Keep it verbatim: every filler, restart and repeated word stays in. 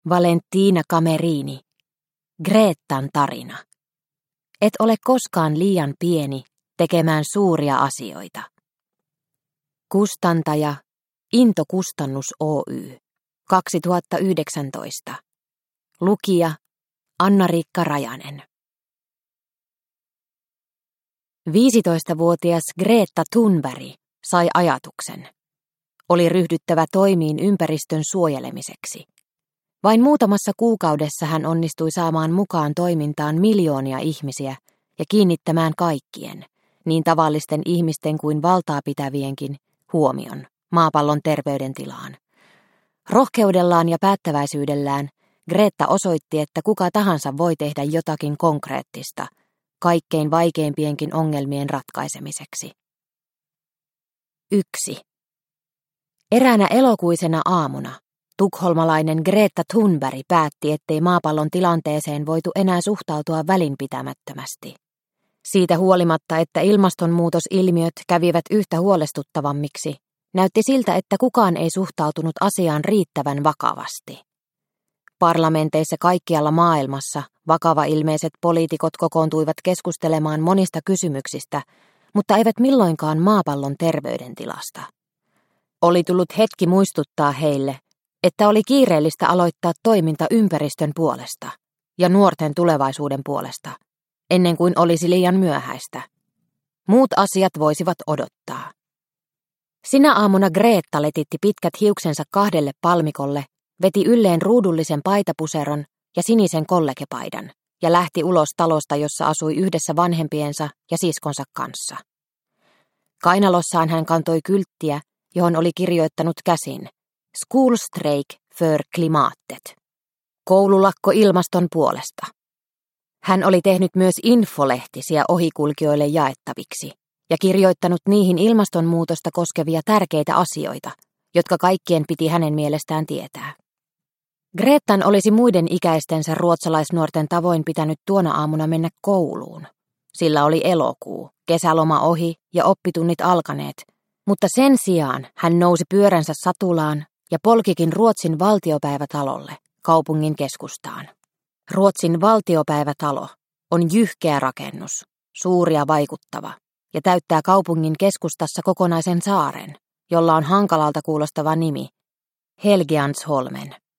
Valentina Camerini. Gretan tarina. Et ole koskaan liian pieni tekemään suuria asioita. Kustantaja Into Kustannus Oy. kaksituhattayhdeksäntoista. Lukija Anna-Riikka Rajanen. viisitoistavuotias Greta Thunberg sai ajatuksen. Oli ryhdyttävä toimiin ympäristön suojelemiseksi. Vain muutamassa kuukaudessa hän onnistui saamaan mukaan toimintaan miljoonia ihmisiä ja kiinnittämään kaikkien, niin tavallisten ihmisten kuin valtaa pitävienkin, huomion maapallon terveydentilaan. Rohkeudellaan ja päättäväisyydellään Greta osoitti, että kuka tahansa voi tehdä jotakin konkreettista, kaikkein vaikeimpienkin ongelmien ratkaisemiseksi. yksi. Eräänä elokuisena aamuna tukholmalainen Greta Thunberg päätti, ettei maapallon tilanteeseen voitu enää suhtautua välinpitämättömästi. Siitä huolimatta, että ilmastonmuutosilmiöt kävivät yhtä huolestuttavammiksi, näytti siltä, että kukaan ei suhtautunut asiaan riittävän vakavasti. Parlamenteissa kaikkialla maailmassa vakavailmeiset poliitikot kokoontuivat keskustelemaan monista kysymyksistä, mutta eivät milloinkaan maapallon terveydentilasta. Oli tullut hetki muistuttaa heille, että oli kiireellistä aloittaa toiminta ympäristön puolesta ja nuorten tulevaisuuden puolesta, ennen kuin olisi liian myöhäistä. Muut asiat voisivat odottaa. Sinä aamuna Greta letitti pitkät hiuksensa kahdelle palmikolle, veti ylleen ruudullisen paitapuseron ja sinisen kollegepaidan ja lähti ulos talosta, jossa asui yhdessä vanhempiensa ja siskonsa kanssa. Kainalossaan hän kantoi kylttiä, johon oli kirjoittanut käsin School Strike för klimatet. Koululakko ilmaston puolesta. Hän oli tehnyt myös infolehtisiä ohikulkijoille jaettaviksi ja kirjoittanut niihin ilmastonmuutosta koskevia tärkeitä asioita, jotka kaikkien piti hänen mielestään tietää. Gretan olisi muiden ikäistensä ruotsalaisnuorten tavoin pitänyt tuona aamuna mennä kouluun. Sillä oli elokuu, kesäloma ohi ja oppitunnit alkaneet, mutta sen sijaan hän nousi pyöränsä satulaan ja polkikin Ruotsin valtiopäivätalolle, kaupungin keskustaan. Ruotsin valtiopäivätalo on jyhkeä rakennus, suuri ja vaikuttava, ja täyttää kaupungin keskustassa kokonaisen saaren, jolla on hankalalta kuulostava nimi, Helgeandsholmen.